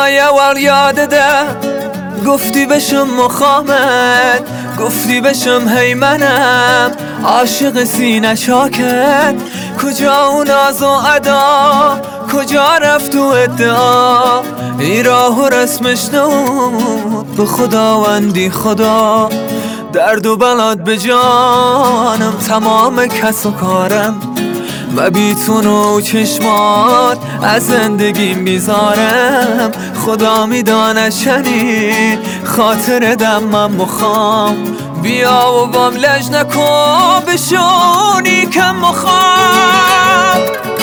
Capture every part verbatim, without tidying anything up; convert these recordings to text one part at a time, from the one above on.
یه وار یادده گفتی بشم مخامت، گفتی بشم هی منم عاشق سینه چاکت. کجا اون ناز و ادا، کجا رفت و ادعا، این راه و رسمش نبود به خداوندی خدا. درد و بلاد به جانم تمام کس و کارم، و بیتون و چشمات از زندگیم بیزارم. خدا میدانه شنی خاطر دم من مخوام، بیا و بام لج نکن بشونی کم مخوام.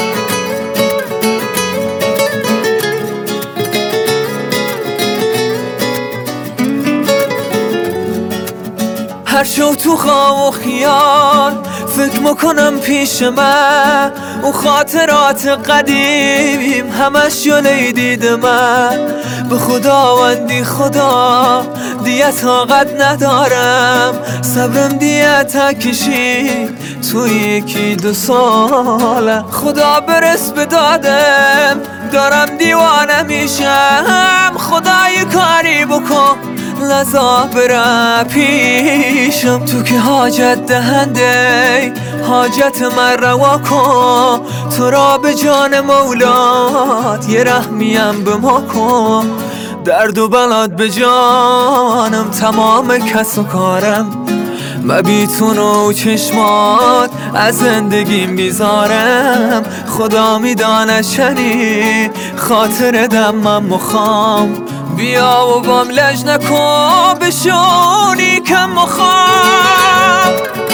هر شو تو خواب و خیال فکر میکنم پیش من، اون خاطرات قدیم همش جلوی دید من. به خداوندی خدا دیگه طاقت ندارم، صبرم دیگه تکشید توی یکی دو ساله. خدا برس به دادم دارم دیوانه میشم، خدا یه کاری بکن لذا برم پیشم. تو که حاجت دهنده حاجت من روا کن، تو را به جان مولات یه رحمیم به ما کن. درد و بلاد به جانم تمام کس و کارم، و بیتون و چشمات از زندگیم بیزارم. خدا میدانه شنی خاطر دم من مخوام، بیا و بام لج نکن بشونی کم مخوام.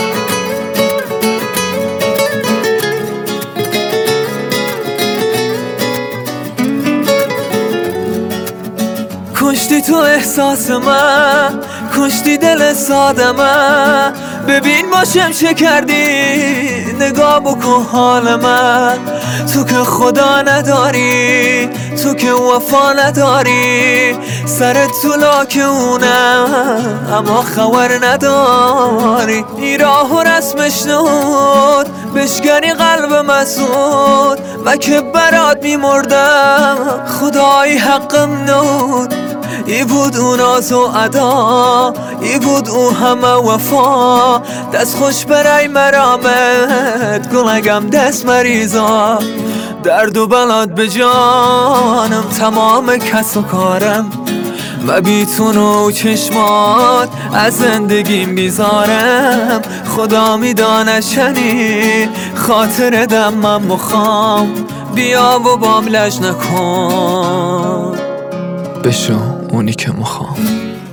کشتی تو احساس من، کشتی دل ساده من. ببین باشم چه کردی، نگاه بکن حال من. تو که خدا نداری، تو که وفا نداری، سرت تو لاکونم اما خبر نداری. این راه و رسمش نبود بشکنی قلب مسعود، و که برات میمردم خدایی حقم نبود. ای بود اون ناز و ادا، ای بود او همه وفا. دست خوش برای مرامت گلگم دست مریضا. درد و بلاد به جانم تمام کس و کارم، و بیتون و چشمات از زندگیم بیزارم. خدا میدانه شنی خاطر دم من مخوام، بیا و بام لج نکن بشو اونی که مخوام.